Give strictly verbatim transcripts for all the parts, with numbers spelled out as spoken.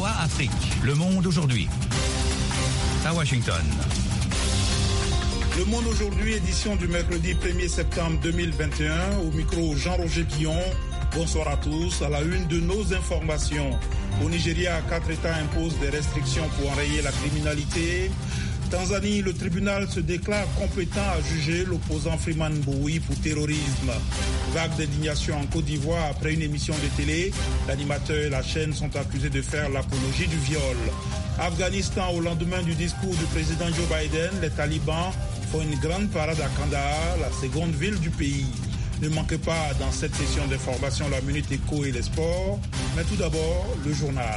V O A Afrique. Le Monde aujourd'hui. À Washington. Le Monde aujourd'hui, édition du mercredi premier septembre deux mille vingt et un. Au micro, Jean-Roger Pillon. Bonsoir à tous. À la une de nos informations. Au Nigeria, quatre États imposent des restrictions pour enrayer la criminalité. Tanzanie, le tribunal se déclare compétent à juger l'opposant Freeman Mbowe pour terrorisme. Vague d'indignation en Côte d'Ivoire après une émission de télé. L'animateur et la chaîne sont accusés de faire l'apologie du viol. Afghanistan, au lendemain du discours du président Joe Biden, les talibans font une grande parade à Kandahar, la seconde ville du pays. Ne manquez pas dans cette session d'information la Minute Éco et les sports. Mais tout d'abord, le journal.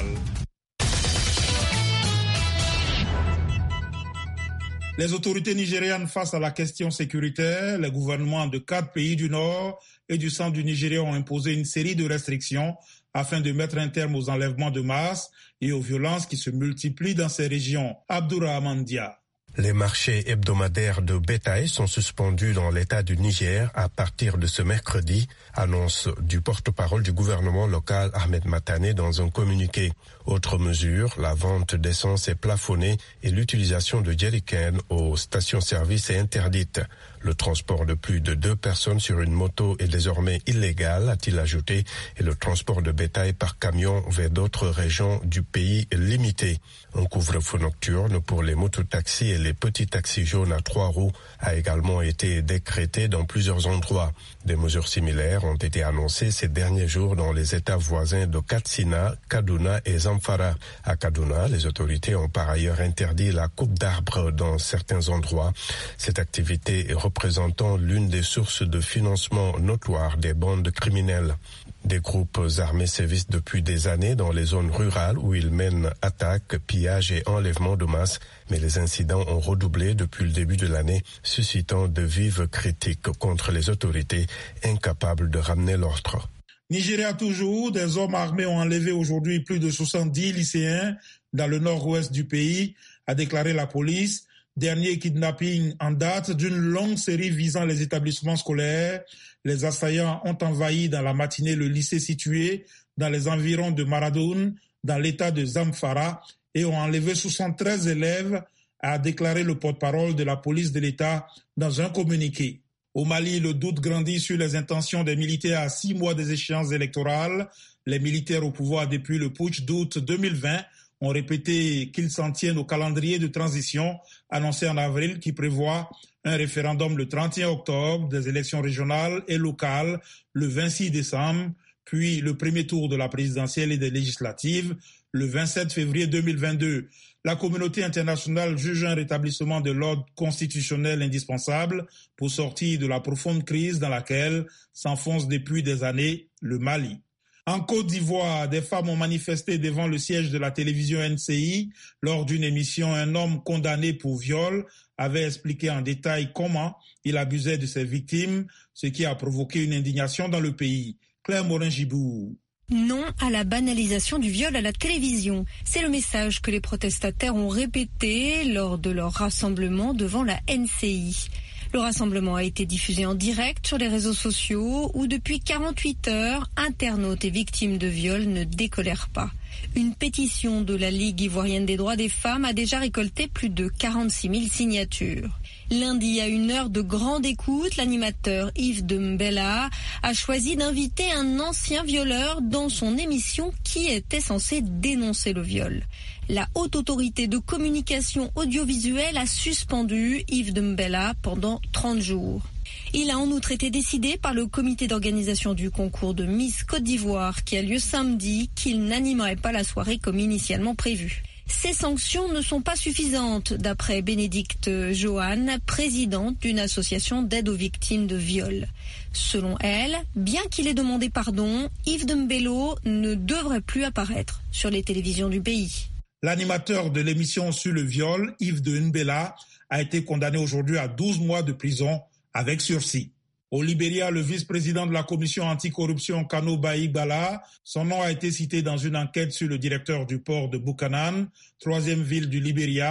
Les autorités nigérianes face à la question sécuritaire, les gouvernements de quatre pays du Nord et du centre du Nigeria ont imposé une série de restrictions afin de mettre un terme aux enlèvements de masse et aux violences qui se multiplient dans ces régions. Abdourahmane Dia. Les marchés hebdomadaires de bétail sont suspendus dans l'État du Niger à partir de ce mercredi, annonce du porte-parole du gouvernement local Ahmed Matane dans un communiqué. Autre mesure, la vente d'essence est plafonnée et l'utilisation de jerrycans aux stations-service est interdite. Le transport de plus de deux personnes sur une moto est désormais illégal, a-t-il ajouté, et le transport de bétail par camion vers d'autres régions du pays est limité. Un couvre-feu nocturne pour les mototaxis et les petits taxis jaunes à trois roues a également été décrété dans plusieurs endroits. Des mesures similaires ont été annoncées ces derniers jours dans les États voisins de Katsina, Kaduna et Zamfara. À Kaduna, les autorités ont par ailleurs interdit la coupe d'arbres dans certains endroits. Cette activité est représentant l'une des sources de financement notoires des bandes criminelles. Des groupes armés sévissent depuis des années dans les zones rurales où ils mènent attaques, pillages et enlèvements de masse, mais les incidents ont redoublé depuis le début de l'année, suscitant de vives critiques contre les autorités incapables de ramener l'ordre. Nigeria toujours, des hommes armés ont enlevé aujourd'hui plus de soixante-dix lycéens dans le nord-ouest du pays, a déclaré la police. Dernier kidnapping en date d'une longue série visant les établissements scolaires. Les assaillants ont envahi dans la matinée le lycée situé dans les environs de Maradoun, dans l'état de Zamfara, et ont enlevé soixante-treize élèves, a déclaré le porte-parole de la police de l'État dans un communiqué. Au Mali, le doute grandit sur les intentions des militaires à six mois des échéances électorales. Les militaires au pouvoir depuis le putsch d'août deux mille vingt ont répété qu'ils s'en tiennent au calendrier de transition annoncé en avril qui prévoit un référendum le trente et un octobre, des élections régionales et locales le vingt-six décembre, puis le premier tour de la présidentielle et des législatives le vingt-sept février deux mille vingt-deux. La communauté internationale juge un rétablissement de l'ordre constitutionnel indispensable pour sortir de la profonde crise dans laquelle s'enfonce depuis des années le Mali. En Côte d'Ivoire, des femmes ont manifesté devant le siège de la télévision N C I. Lors d'une émission, un homme condamné pour viol avait expliqué en détail comment il abusait de ses victimes, ce qui a provoqué une indignation dans le pays. Claire Morin-Gibour. Non à la banalisation du viol à la télévision. C'est le message que les protestataires ont répété lors de leur rassemblement devant la N C I. Le rassemblement a été diffusé en direct sur les réseaux sociaux où depuis quarante-huit heures, internautes et victimes de viol ne décolèrent pas. Une pétition de la Ligue ivoirienne des droits des femmes a déjà récolté plus de quarante-six mille signatures. Lundi, à une heure de grande écoute, l'animateur Yves de Mbella a choisi d'inviter un ancien violeur dans son émission qui était censée dénoncer le viol. La Haute Autorité de Communication Audiovisuelle a suspendu Yves de Mbella pendant trente jours. Il a en outre été décidé par le comité d'organisation du concours de Miss Côte d'Ivoire qui a lieu samedi qu'il n'animerait pas la soirée comme initialement prévu. Ces sanctions ne sont pas suffisantes, d'après Bénédicte Johan, présidente d'une association d'aide aux victimes de viol. Selon elle, bien qu'il ait demandé pardon, Yves de Mbello ne devrait plus apparaître sur les télévisions du pays. L'animateur de l'émission sur le viol, Yves de Mbella, a été condamné aujourd'hui à douze mois de prison avec sursis. Au Libéria, le vice-président de la commission anticorruption Kano Baïgbala, son nom a été cité dans une enquête sur le directeur du port de Buchanan, troisième ville du Libéria.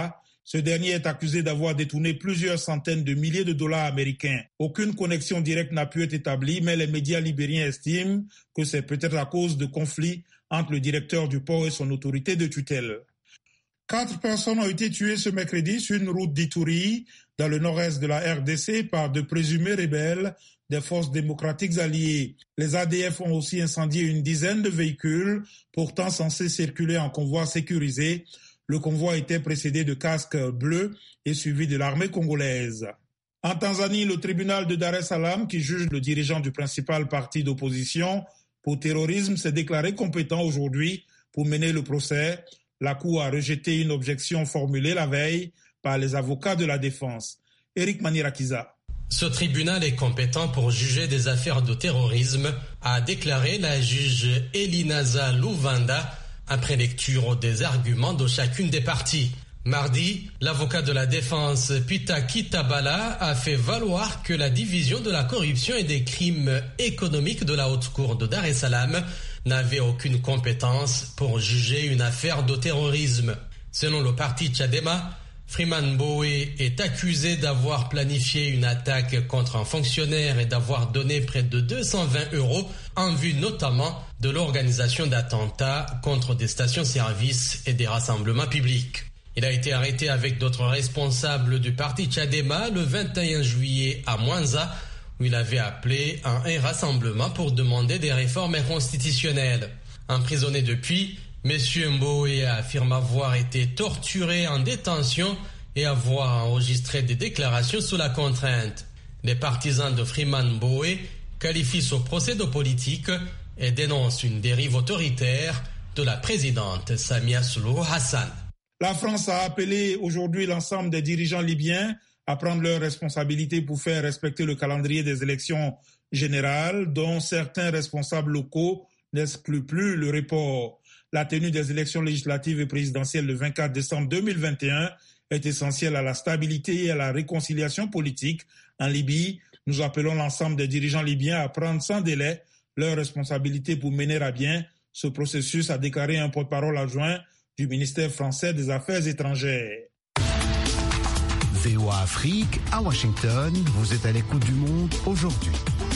Ce dernier est accusé d'avoir détourné plusieurs centaines de milliers de dollars américains. Aucune connexion directe n'a pu être établie, mais les médias libériens estiment que c'est peut-être à cause de conflits entre le directeur du port et son autorité de tutelle. Quatre personnes ont été tuées ce mercredi sur une route d'Ituri, dans le nord-est de la R D C, par de présumés rebelles des forces démocratiques alliées. Les A D F ont aussi incendié une dizaine de véhicules, pourtant censés circuler en convoi sécurisé. Le convoi était précédé de casques bleus et suivi de l'armée congolaise. En Tanzanie, le tribunal de Dar es Salaam, qui juge le dirigeant du principal parti d'opposition pour terrorisme, s'est déclaré compétent aujourd'hui pour mener le procès. La Cour a rejeté une objection formulée la veille par les avocats de la défense. Eric Manirakiza. Ce tribunal est compétent pour juger des affaires de terrorisme, a déclaré la juge Elinaza Luvanda après lecture des arguments de chacune des parties. Mardi, l'avocat de la défense Pita Kitabala a fait valoir que la division de la corruption et des crimes économiques de la haute cour de Dar es Salaam n'avait aucune compétence pour juger une affaire de terrorisme. Selon le parti Chadema, Freeman Mbowe est accusé d'avoir planifié une attaque contre un fonctionnaire et d'avoir donné près de deux cent vingt euros en vue notamment de l'organisation d'attentats contre des stations-service et des rassemblements publics. Il a été arrêté avec d'autres responsables du parti Chadema le vingt et un juillet à Mwanza, où il avait appelé à un rassemblement pour demander des réformes constitutionnelles. Emprisonné depuis, M. Mbowe affirme avoir été torturé en détention et avoir enregistré des déclarations sous la contrainte. Les partisans de Freeman Mbowe qualifient ce procès de politique et dénoncent une dérive autoritaire de la présidente Samia Suluhu Hassan. La France a appelé aujourd'hui l'ensemble des dirigeants libyens à prendre leurs responsabilités pour faire respecter le calendrier des élections générales, dont certains responsables locaux n'excluent plus le report. La tenue des élections législatives et présidentielles le vingt-quatre décembre deux mille vingt et un est essentielle à la stabilité et à la réconciliation politique en Libye. Nous appelons l'ensemble des dirigeants libyens à prendre sans délai leurs responsabilités pour mener à bien ce processus, a déclaré un porte-parole adjoint du ministère français des Affaires étrangères. V O A Afrique, à Washington, vous êtes à l'écoute du monde aujourd'hui.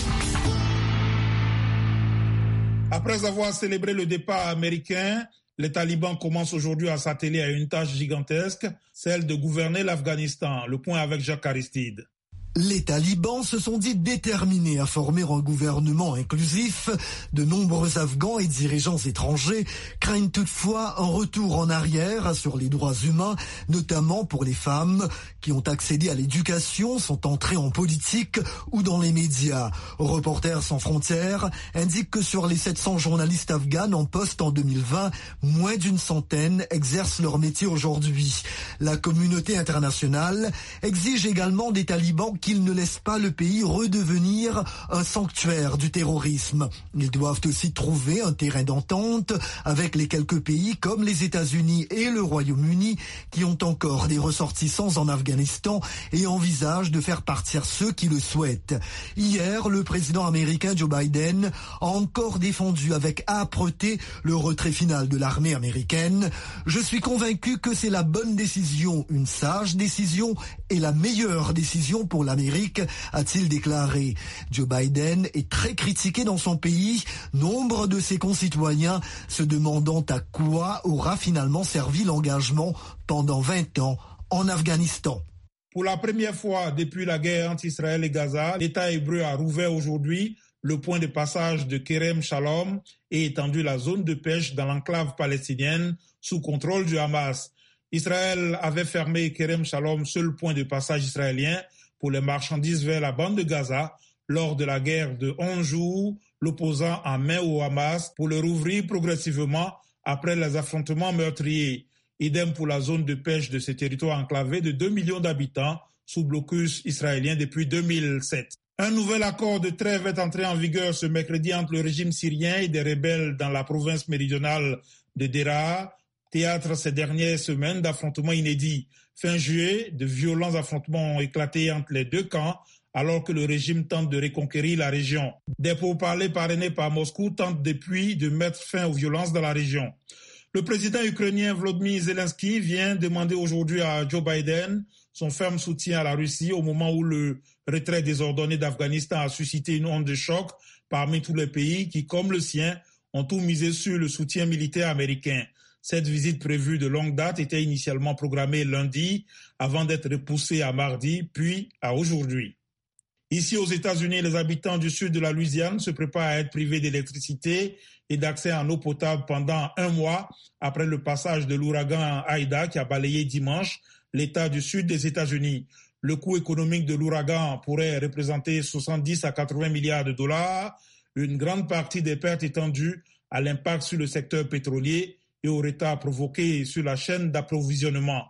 Après avoir célébré le départ américain, les talibans commencent aujourd'hui à s'atteler à une tâche gigantesque, celle de gouverner l'Afghanistan. Le point avec Jacques Aristide. Les talibans se sont dit déterminés à former un gouvernement inclusif. De nombreux Afghans et dirigeants étrangers craignent toutefois un retour en arrière sur les droits humains, notamment pour les femmes qui ont accédé à l'éducation, sont entrées en politique ou dans les médias. Reporters sans frontières indique que sur les sept cents journalistes afghans en poste en deux mille vingt, moins d'une centaine exercent leur métier aujourd'hui. La communauté internationale exige également des talibans qu'ils ne laissent pas le pays redevenir un sanctuaire du terrorisme. Ils doivent aussi trouver un terrain d'entente avec les quelques pays comme les États-Unis et le Royaume-Uni qui ont encore des ressortissants en Afghanistan et envisagent de faire partir ceux qui le souhaitent. Hier, le président américain Joe Biden a encore défendu avec âpreté le retrait final de l'armée américaine. Je suis convaincu que c'est la bonne décision, une sage décision et la meilleure décision pour l'Amérique, a-t-il déclaré. Joe Biden est très critiqué dans son pays, nombre de ses concitoyens se demandant à quoi aura finalement servi l'engagement pendant vingt ans en Afghanistan. Pour la première fois depuis la guerre entre Israël et Gaza, l'État hébreu a rouvert aujourd'hui le point de passage de Kerem Shalom et étendu la zone de pêche dans l'enclave palestinienne sous contrôle du Hamas. Israël avait fermé Kerem Shalom, seul point de passage israélien pour les marchandises vers la bande de Gaza lors de la guerre de onze jours, l'opposant en main au Hamas pour le rouvrir progressivement après les affrontements meurtriers. Idem pour la zone de pêche de ce territoire enclavé de deux millions d'habitants sous blocus israélien depuis deux mille sept. Un nouvel accord de trêve est entré en vigueur ce mercredi entre le régime syrien et des rebelles dans la province méridionale de Deraa, théâtre ces dernières semaines d'affrontements inédits. Fin juillet, de violents affrontements ont éclaté entre les deux camps alors que le régime tente de reconquérir la région. Des pourparlers parrainés par Moscou tentent depuis de mettre fin aux violences dans la région. Le président ukrainien Volodymyr Zelensky vient demander aujourd'hui à Joe Biden son ferme soutien à la Russie au moment où le retrait désordonné d'Afghanistan a suscité une onde de choc parmi tous les pays qui, comme le sien, ont tout misé sur le soutien militaire américain. Cette visite prévue de longue date était initialement programmée lundi avant d'être repoussée à mardi, puis à aujourd'hui. Ici aux États-Unis, les habitants du sud de la Louisiane se préparent à être privés d'électricité et d'accès en eau potable pendant un mois après le passage de l'ouragan Aïda qui a balayé dimanche l'État du sud des États-Unis. Le coût économique de l'ouragan pourrait représenter soixante-dix à quatre-vingts milliards de dollars, une grande partie des pertes étant due à l'impact sur le secteur pétrolier et au retard provoqué sur la chaîne d'approvisionnement.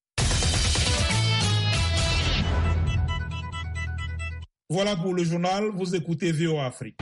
Voilà pour le journal, vous écoutez V O A Afrique.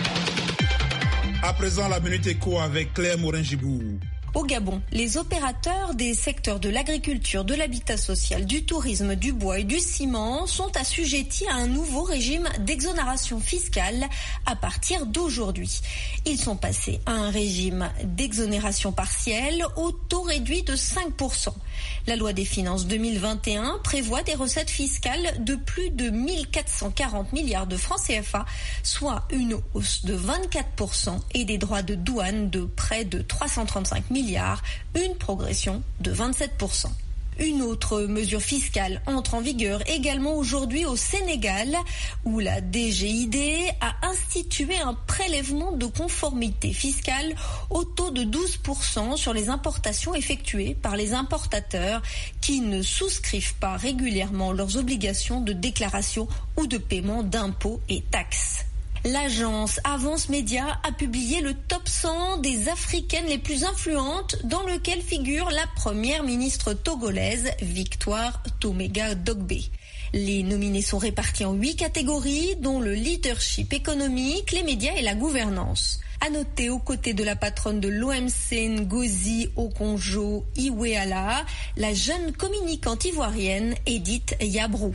À présent, la Minute Éco avec Claire Morin-Gibourg. Au Gabon, les opérateurs des secteurs de l'agriculture, de l'habitat social, du tourisme, du bois et du ciment sont assujettis à un nouveau régime d'exonération fiscale à partir d'aujourd'hui. Ils sont passés à un régime d'exonération partielle au taux réduit de cinq pour cent. La loi des finances deux mille vingt et un prévoit des recettes fiscales de plus de mille quatre cent quarante milliards de francs C F A, soit une hausse de vingt-quatre pour cent et des droits de douane de près de trois cent trente-cinq milliards, une progression de vingt-sept pour cent. Une autre mesure fiscale entre en vigueur également aujourd'hui au Sénégal, où la D G I D a institué un prélèvement de conformité fiscale au taux de douze pour cent sur les importations effectuées par les importateurs qui ne souscrivent pas régulièrement leurs obligations de déclaration ou de paiement d'impôts et taxes. L'agence Avance Média a publié le top cent des Africaines les plus influentes dans lequel figure la première ministre togolaise Victoire Tomega-Dogbe. Les nominés sont répartis en huit catégories dont le leadership économique, les médias et la gouvernance. À noter aux côtés de la patronne de l'O M C Ngozi Okonjo-Iweala, la jeune communicante ivoirienne Edith Yabrou.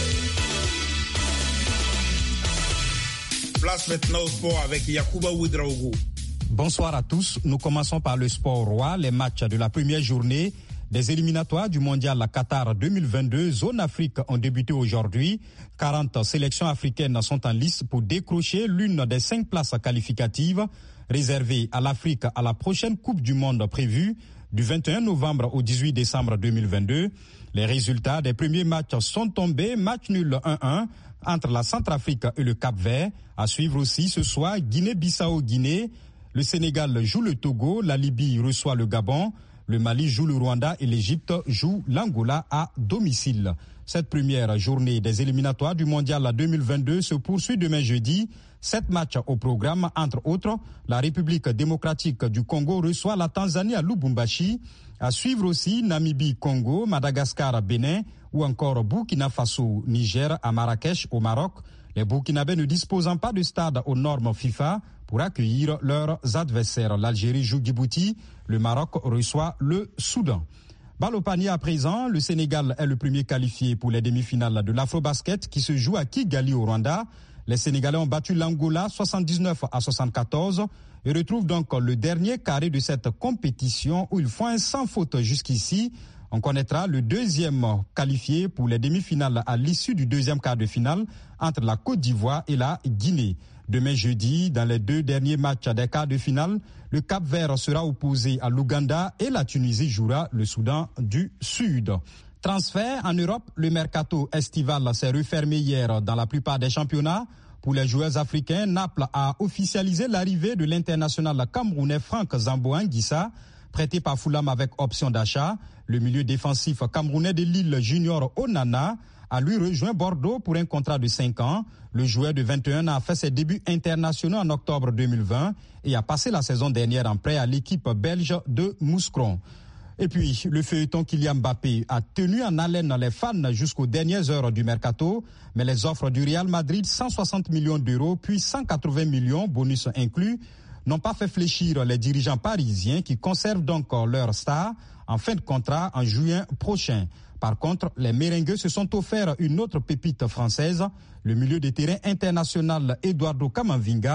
Place maintenant au sport avec Yacouba Ouedraogo. Bonsoir à tous. Nous commençons par le sport roi, les matchs de la première journée des éliminatoires du mondial Qatar deux mille vingt-deux. Zone Afrique ont débuté aujourd'hui. quarante sélections africaines sont en lice pour décrocher l'une des cinq places qualificatives réservées à l'Afrique à la prochaine Coupe du Monde prévue du vingt et un novembre au dix-huit décembre deux mille vingt-deux. Les résultats des premiers matchs sont tombés. Match nul un un entre la Centrafrique et le Cap-Vert. À suivre aussi ce soir, Guinée-Bissau-Guinée. Le Sénégal joue le Togo, la Libye reçoit le Gabon, le Mali joue le Rwanda et l'Égypte joue l'Angola à domicile. Cette première journée des éliminatoires du mondial deux mille vingt-deux se poursuit demain jeudi. Sept matchs au programme, entre autres, la République démocratique du Congo reçoit la Tanzanie à Lubumbashi. À suivre aussi Namibie-Congo, Madagascar-Bénin ou encore Burkina Faso-Niger à Marrakech au Maroc. Les Burkinabés ne disposant pas de stade aux normes FIFA pour accueillir leurs adversaires. L'Algérie joue Djibouti, le Maroc reçoit le Soudan. Balle au panier à présent, le Sénégal est le premier qualifié pour les demi-finales de l'Afrobasket qui se joue à Kigali au Rwanda. Les Sénégalais ont battu l'Angola soixante-dix-neuf à soixante-quatorze et retrouvent donc le dernier carré de cette compétition où ils font un sans faute jusqu'ici. On connaîtra le deuxième qualifié pour les demi-finales à l'issue du deuxième quart de finale entre la Côte d'Ivoire et la Guinée. Demain jeudi, dans les deux derniers matchs des quarts de finale, le Cap-Vert sera opposé à l'Ouganda et la Tunisie jouera le Soudan du Sud. Transfert en Europe, le mercato estival s'est refermé hier dans la plupart des championnats. Pour les joueurs africains, Naples a officialisé l'arrivée de l'international camerounais Franck Zambo-Anguissa, prêté par Fulham avec option d'achat. Le milieu défensif camerounais de Lille Junior Onana a lui rejoint Bordeaux pour un contrat de cinq ans. Le joueur de vingt et un ans a fait ses débuts internationaux en octobre deux mille vingt et a passé la saison dernière en prêt à l'équipe belge de Mouscron. Et puis, le feuilleton Kylian Mbappé a tenu en haleine les fans jusqu'aux dernières heures du mercato, mais les offres du Real Madrid, cent soixante millions d'euros, puis cent quatre-vingts millions, bonus inclus, n'ont pas fait fléchir les dirigeants parisiens qui conservent donc leur star en fin de contrat en juin prochain. Par contre, les Merengues se sont offerts une autre pépite française, le milieu de terrain international Eduardo Camavinga,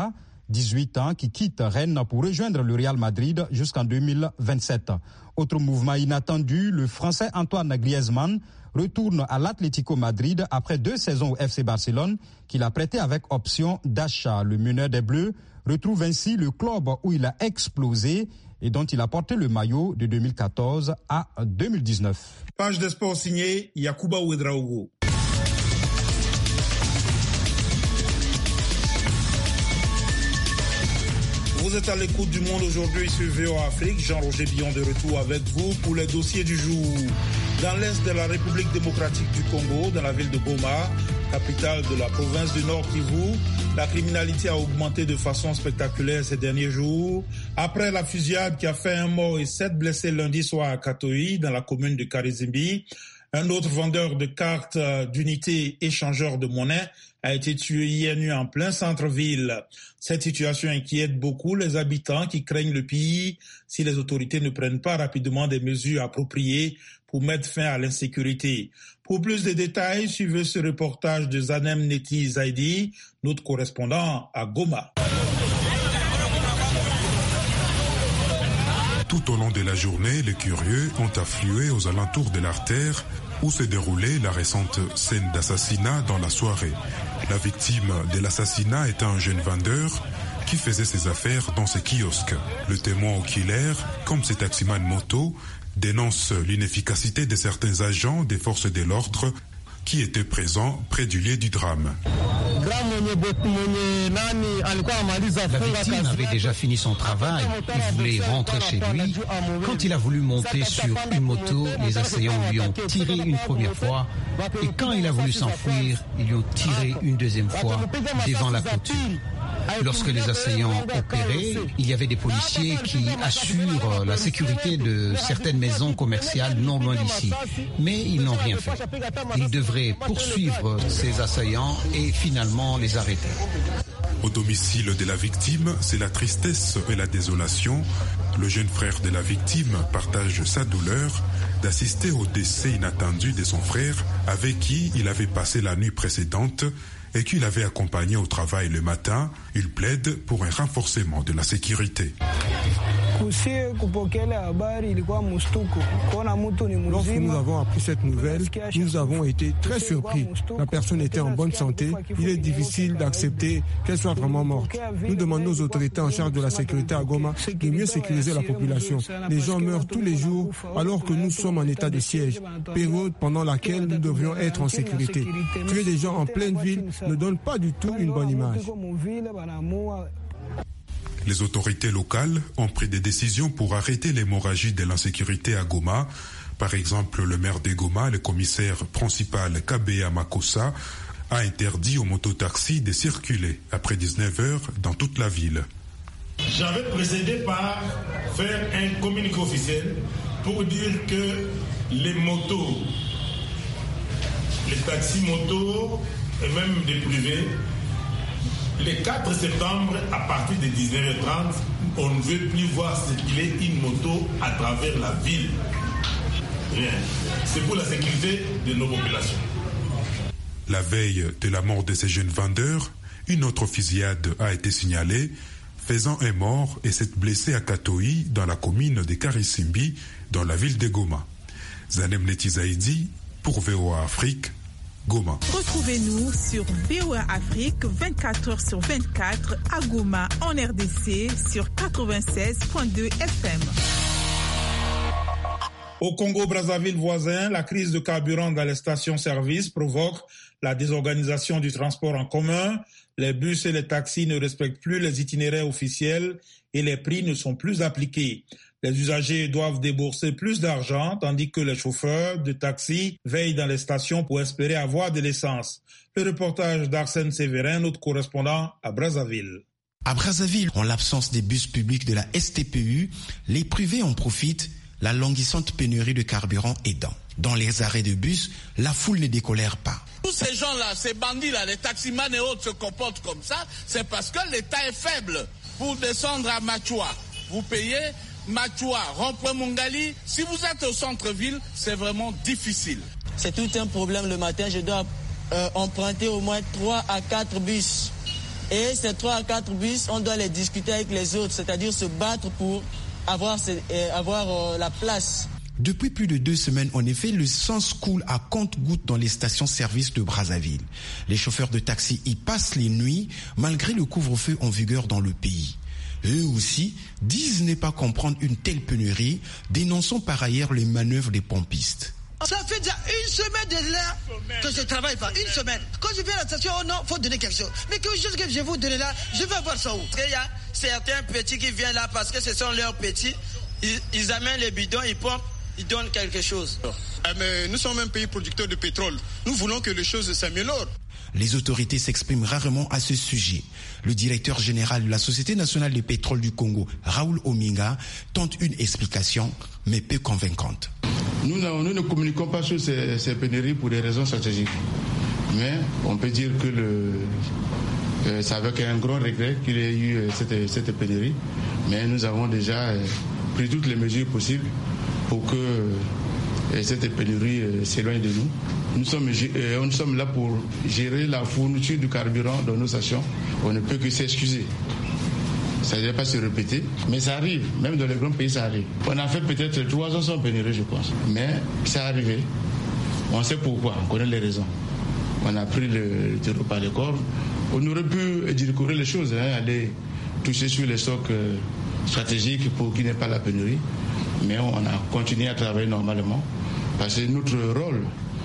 dix-huit ans, qui quitte Rennes pour rejoindre le Real Madrid jusqu'en deux mille vingt-sept. Autre mouvement inattendu, le Français Antoine Griezmann retourne à l'Atlético Madrid après deux saisons au F C Barcelone qu'il a prêté avec option d'achat. Le meneur des Bleus retrouve ainsi le club où il a explosé et dont il a porté le maillot de deux mille quatorze à deux mille dix-neuf. Page de sport signée Yacouba Ouedraogo. Vous êtes à l'écoute du Monde aujourd'hui sur V O A Afrique. Jean-Roger Billon de retour avec vous pour les dossiers du jour. Dans l'est de la République démocratique du Congo, dans la ville de Goma, capitale de la province du Nord Kivu, la criminalité a augmenté de façon spectaculaire ces derniers jours. Après la fusillade qui a fait un mort et sept blessés lundi soir à Katoyi, dans la commune de Karizimbi, un autre vendeur de cartes d'unité échangeur de monnaie a été tué hier nuit en plein centre-ville. Cette situation inquiète beaucoup les habitants qui craignent le pire si les autorités ne prennent pas rapidement des mesures appropriées pour mettre fin à l'insécurité. Pour plus de détails, suivez ce reportage de Zanem Neti Zaidi, notre correspondant à Goma. Tout au long de la journée, les curieux ont afflué aux alentours de l'artère où s'est déroulée la récente scène d'assassinat dans la soirée. La victime de l'assassinat est un jeune vendeur qui faisait ses affaires dans ses kiosques. Le témoin oculaire, comme ses taximans moto, dénonce l'inefficacité de certains agents des forces de l'ordre qui étaient présents près du lieu du drame. La victime avait déjà fini son travail, il voulait rentrer chez lui. Quand il a voulu monter sur une moto, les assaillants lui ont tiré une première fois et quand il a voulu s'enfuir, ils lui ont tiré une deuxième fois devant la clôture. Lorsque les assaillants opéraient, il y avait des policiers qui assurent la sécurité de certaines maisons commerciales non loin d'ici. Mais ils n'ont rien fait. Ils devraient poursuivre ces assaillants et finalement les arrêter. Au domicile de la victime, c'est la tristesse et la désolation. Le jeune frère de la victime partage sa douleur d'assister au décès inattendu de son frère avec qui il avait passé la nuit précédente et qu'il avait accompagné au travail le matin. Il plaide pour un renforcement de la sécurité. Lorsque nous avons appris cette nouvelle, nous avons été très surpris. La personne était en bonne santé. Il est difficile d'accepter qu'elle soit vraiment morte. Nous demandons aux autorités en charge de la sécurité à Goma de mieux sécuriser la population. Les gens meurent tous les jours alors que nous sommes en état de siège, période pendant laquelle nous devrions être en sécurité. Tuer des gens en pleine ville ne donne pas du tout une bonne image. Les autorités locales ont pris des décisions pour arrêter l'hémorragie de l'insécurité à Goma. Par exemple, le maire de Goma, le commissaire principal Kabea Makossa, a interdit aux mototaxis de circuler après dix-neuf heures dans toute la ville. J'avais procédé par faire un communiqué officiel pour dire que les motos, les taxis motos et même des privés, le quatre septembre, à partir de dix-neuf heures trente, on ne veut plus voir circuler une moto à travers la ville. Rien. C'est pour la sécurité de nos populations. La veille de la mort de ces jeunes vendeurs, une autre fusillade a été signalée, faisant un mort et sept blessés à Katoyi, dans la commune de Karizimbi, dans la ville de Goma. Zanem Neti Zaidi, pour V O A Afrique, Goma. Retrouvez-nous sur V O A Afrique vingt-quatre heures sur vingt-quatre à Goma en R D C sur quatre-vingt-seize virgule deux F M. Au Congo-Brazzaville voisin, la crise de carburant dans les stations-service provoque la désorganisation du transport en commun. Les bus et les taxis ne respectent plus les itinéraires officiels et les prix ne sont plus appliqués. Les usagers doivent débourser plus d'argent, tandis que les chauffeurs de taxi veillent dans les stations pour espérer avoir de l'essence. Le reportage d'Arsène Séverin, notre correspondant à Brazzaville. À Brazzaville, en l'absence des bus publics de la S T P U, les privés en profitent, la languissante pénurie de carburant aidant. Dans les arrêts de bus, la foule ne décolère pas. Tous ces gens-là, ces bandits-là, les taximans et autres se comportent comme ça, c'est parce que l'État est faible. Pour descendre à Machua, vous payez Machua, rond-point Mongali. Si vous êtes au centre-ville, c'est vraiment difficile. C'est tout un problème le matin. Je dois euh, emprunter au moins trois à quatre bus Et ces trois à quatre bus, on doit les discuter avec les autres, c'est-à-dire se battre pour avoir, avoir euh, la place. Depuis plus de deux semaines, en effet, le sang coule à compte-gouttes dans les stations-service de Brazzaville. Les chauffeurs de taxi y passent les nuits, malgré le couvre-feu en vigueur dans le pays. Eux aussi disent ne pas comprendre une telle pénurie, dénonçant par ailleurs les manœuvres des pompistes. Ça fait déjà une semaine de là que je travaille pas, une semaine. Quand je viens à la station, oh non, faut donner quelque chose. Mais quelque chose que je vais vous donner là, je vais voir ça où. Il y a certains petits qui viennent là parce que ce sont leurs petits. Ils, ils amènent les bidons, ils pompent, ils donnent quelque chose. Ah mais nous sommes un pays producteur de pétrole. Nous voulons que les choses s'améliorent. Les autorités s'expriment rarement à ce sujet. Le directeur général de la Société nationale de pétrole du Congo, Raoul Ominga, tente une explication, mais peu convaincante. Nous, nous ne communiquons pas sur ces, ces pénuries pour des raisons stratégiques. Mais on peut dire que le, euh, c'est avec un grand regret qu'il y ait eu euh, cette, cette pénurie. Mais nous avons déjà euh, pris toutes les mesures possibles pour que euh, cette pénurie euh, s'éloigne de nous. Nous sommes, euh, nous sommes là pour gérer la fourniture du carburant dans nos stations. On ne peut que s'excuser. Ça ne doit pas se répéter, mais ça arrive. Même dans les grands pays, ça arrive. On a fait peut-être trois ans sans pénurie, je pense. Mais ça arrivé. On sait pourquoi, on connaît les raisons. On a pris le, le terreau par les cordes. On aurait pu édulcorer les choses, hein, aller toucher sur les stocks euh, stratégiques pour qu'il n'y ait pas la pénurie. Mais on a continué à travailler normalement. Parce que notre rôle,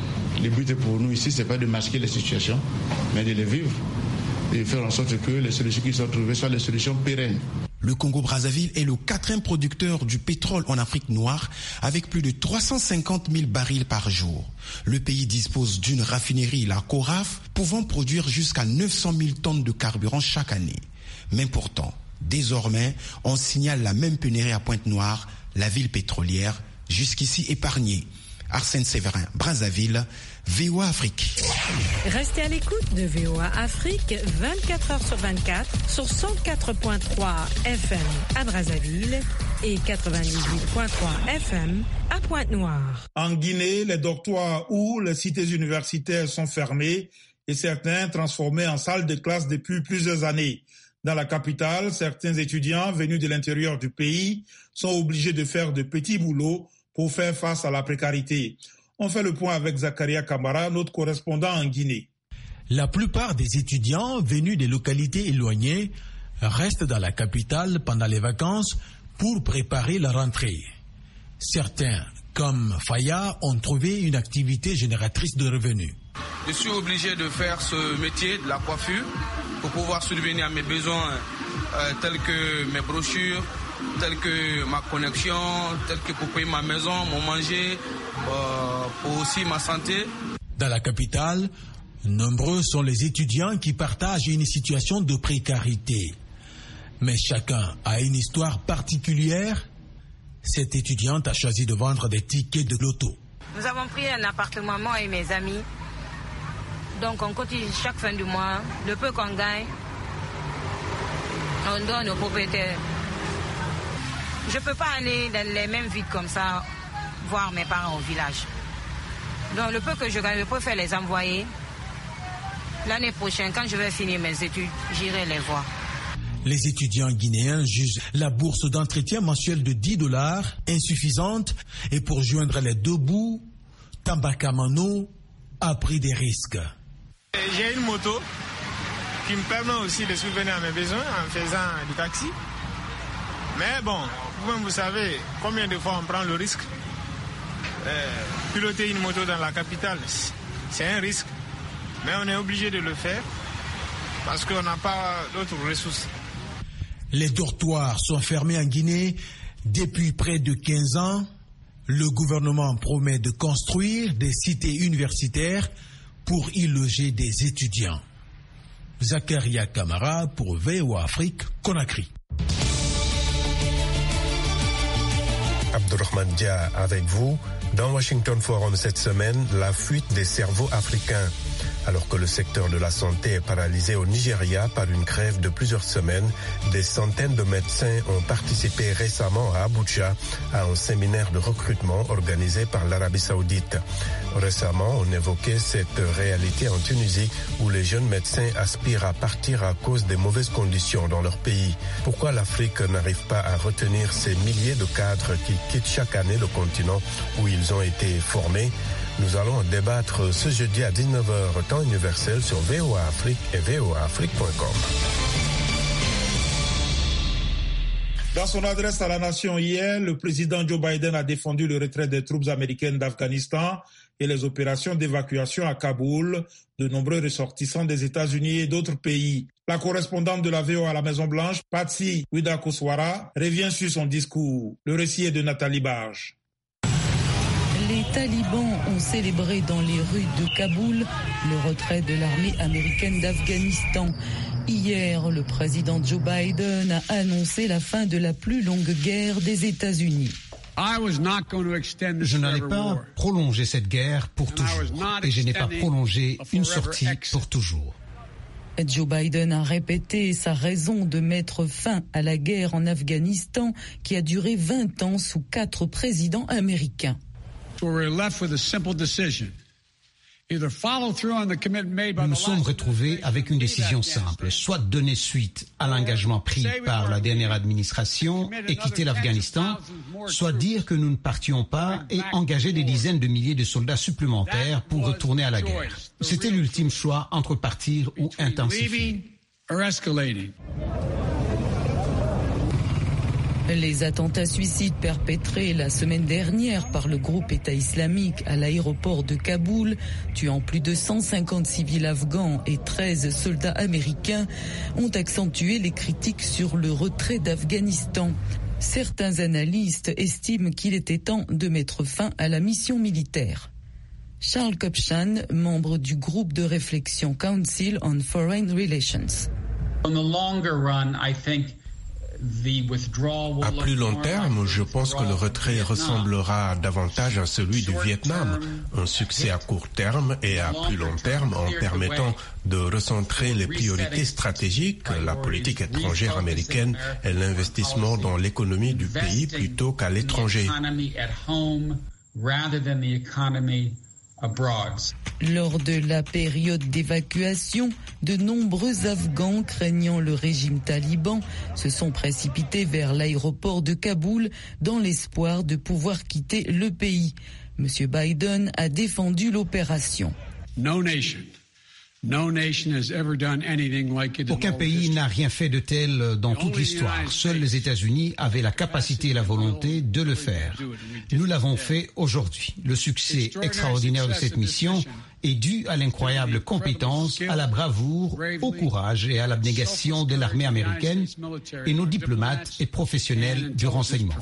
le but pour nous ici, ce n'est pas de masquer les situations, mais de les vivre. Et faire en sorte que les solutions qui sont trouvées soient des solutions pérennes. Le Congo-Brazzaville est le quatrième producteur du pétrole en Afrique noire, avec plus de trois cent cinquante mille barils par jour. Le pays dispose d'une raffinerie, la Coraf, pouvant produire jusqu'à neuf cent mille tonnes de carburant chaque année. Mais pourtant, désormais, on signale la même pénurie à Pointe-Noire, la ville pétrolière, jusqu'ici épargnée. Arsène Séverin, Brazzaville, V O A Afrique. Restez à l'écoute de V O A Afrique vingt-quatre heures sur vingt-quatre sur cent quatre virgule trois F M à Brazzaville et quatre-vingt-dix-huit virgule trois F M à Pointe-Noire. En Guinée, les dortoirs ou les cités universitaires sont fermés et certains transformés en salles de classe depuis plusieurs années. Dans la capitale, certains étudiants venus de l'intérieur du pays sont obligés de faire de petits boulots pour faire face à la précarité. On fait le point avec Zakaria Kamara, notre correspondant en Guinée. La plupart des étudiants venus des localités éloignées restent dans la capitale pendant les vacances pour préparer la rentrée. Certains, comme Faya, ont trouvé une activité génératrice de revenus. Je suis obligé de faire ce métier de la coiffure pour pouvoir subvenir à mes besoins euh, tels que mes brochures, tels que ma connexion, tels que pour payer ma maison, mon manger, euh, pour aussi ma santé. Dans la capitale, nombreux sont les étudiants qui partagent une situation de précarité. Mais chacun a une histoire particulière. Cette étudiante a choisi de vendre des tickets de loto. Nous avons pris un appartement, moi et mes amis. Donc on cotise chaque fin du mois. Le peu qu'on gagne, on donne aux propriétaires. Je ne peux pas aller dans les mêmes vides comme ça, voir mes parents au village. Donc le peu que je gagne, je préfère les envoyer. L'année prochaine, quand je vais finir mes études, j'irai les voir. Les étudiants guinéens jugent la bourse d'entretien mensuelle de dix dollars insuffisante et pour joindre les deux bouts, Tambaka Mano a pris des risques. J'ai une moto qui me permet aussi de subvenir à mes besoins en faisant du taxi. Mais bon, vous-même vous savez combien de fois on prend le risque. Euh, piloter une moto dans la capitale, c'est un risque. Mais on est obligé de le faire parce qu'on n'a pas d'autres ressources. Les dortoirs sont fermés en Guinée depuis près de quinze ans. Le gouvernement promet de construire des cités universitaires pour y loger des étudiants. Zakaria Kamara pour V O A Afrique, Conakry. Abdurrahman Dia avec vous. Dans Washington Forum cette semaine, la fuite des cerveaux africains. Alors que le secteur de la santé est paralysé au Nigeria par une grève de plusieurs semaines, des centaines de médecins ont participé récemment à Abuja à un séminaire de recrutement organisé par l'Arabie Saoudite. Récemment, on évoquait cette réalité en Tunisie où les jeunes médecins aspirent à partir à cause des mauvaises conditions dans leur pays. Pourquoi l'Afrique n'arrive pas à retenir ces milliers de cadres qui quittent chaque année le continent où ils ont été formés? Nous allons en débattre ce jeudi à dix-neuf heures temps universel sur V O A Afrique et V O A Afrique point com. Dans son adresse à la nation hier, le président Joe Biden a défendu le retrait des troupes américaines d'Afghanistan et les opérations d'évacuation à Kaboul de nombreux ressortissants des États-Unis et d'autres pays. La correspondante de la V O A à la Maison-Blanche, Patsy Widakuswara, revient sur son discours. Le récit est de Nathalie Barge. Les talibans ont célébré dans les rues de Kaboul le retrait de l'armée américaine d'Afghanistan. Hier, le président Joe Biden a annoncé la fin de la plus longue guerre des États-Unis. Je n'allais pas prolonger cette guerre pour toujours et je n'ai pas prolongé une sortie pour toujours. Joe Biden a répété sa raison de mettre fin à la guerre en Afghanistan qui a duré vingt ans sous quatre présidents américains. Nous nous sommes retrouvés avec une décision simple, soit donner suite à l'engagement pris par la dernière administration et quitter l'Afghanistan, soit dire que nous ne partions pas et engager des dizaines de milliers de soldats supplémentaires pour retourner à la guerre. C'était l'ultime choix entre partir ou intensifier. Les attentats suicides perpétrés la semaine dernière par le groupe État islamique à l'aéroport de Kaboul, tuant plus de cent cinquante civils afghans et treize soldats américains, ont accentué les critiques sur le retrait d'Afghanistan. Certains analystes estiment qu'il était temps de mettre fin à la mission militaire. Charles Kupchan, membre du groupe de réflexion Council on Foreign Relations. On the longer run, I think À plus long terme, je pense que le retrait ressemblera davantage à celui du Vietnam. Un succès à court terme et à plus long terme en permettant de recentrer les priorités stratégiques, la politique étrangère américaine et l'investissement dans l'économie du pays plutôt qu'à l'étranger. Lors de la période d'évacuation, de nombreux Afghans craignant le régime taliban se sont précipités vers l'aéroport de Kaboul dans l'espoir de pouvoir quitter le pays. Monsieur Biden a défendu l'opération. No nation. Aucun pays n'a rien fait de tel dans toute l'histoire. Seuls les États-Unis avaient la capacité et la volonté de le faire. Nous l'avons fait aujourd'hui. Le succès extraordinaire de cette mission est dû à l'incroyable compétence, à la bravoure, au courage et à l'abnégation de l'armée américaine et nos diplomates et professionnels du renseignement.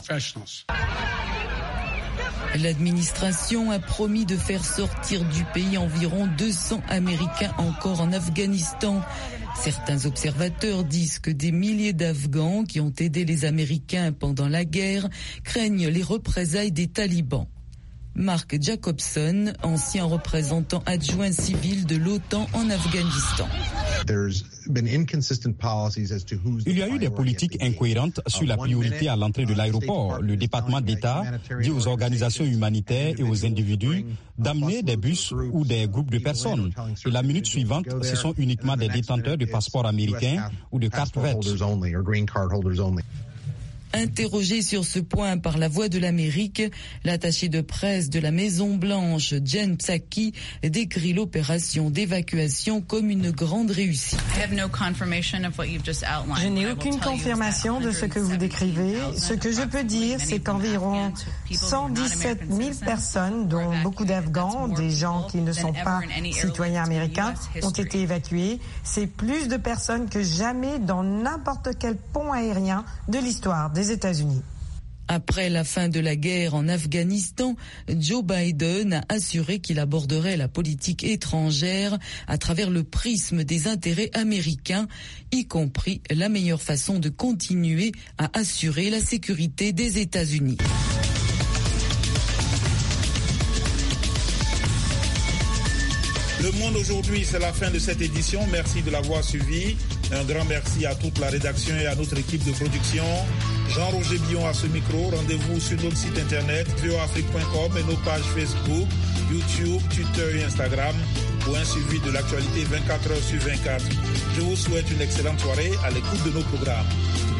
L'administration a promis de faire sortir du pays environ deux cents Américains encore en Afghanistan. Certains observateurs disent que des milliers d'Afghans qui ont aidé les Américains pendant la guerre craignent les représailles des talibans. Mark Jacobson, ancien représentant adjoint civil de l'OTAN en Afghanistan. Il y a eu des politiques incohérentes sur la priorité à l'entrée de l'aéroport. Le département d'État dit aux organisations humanitaires et aux individus d'amener des bus ou des groupes de personnes. Et la minute suivante, ce sont uniquement des détenteurs de passeports américains ou de cartes vertes. Interrogé sur ce point par la Voix de l'Amérique, l'attaché de presse de la Maison-Blanche, Jen Psaki, décrit l'opération d'évacuation comme une grande réussite. Je n'ai aucune confirmation de ce que vous décrivez. Ce que je peux dire, c'est qu'environ cent dix-sept mille personnes, dont beaucoup d'Afghans, des gens qui ne sont pas citoyens américains, ont été évacuées. C'est plus de personnes que jamais dans n'importe quel pont aérien de l'histoire des États-Unis. Après la fin de la guerre en Afghanistan, Joe Biden a assuré qu'il aborderait la politique étrangère à travers le prisme des intérêts américains, y compris la meilleure façon de continuer à assurer la sécurité des États-Unis. Le Monde aujourd'hui, c'est la fin de cette édition. Merci de l'avoir suivi. Un grand merci à toute la rédaction et à notre équipe de production. Jean-Roger Billon à ce micro. Rendez-vous sur notre site internet v o afrique point com et nos pages Facebook, YouTube, Twitter et Instagram pour un suivi de l'actualité vingt-quatre heures sur vingt-quatre. Je vous souhaite une excellente soirée à l'écoute de nos programmes.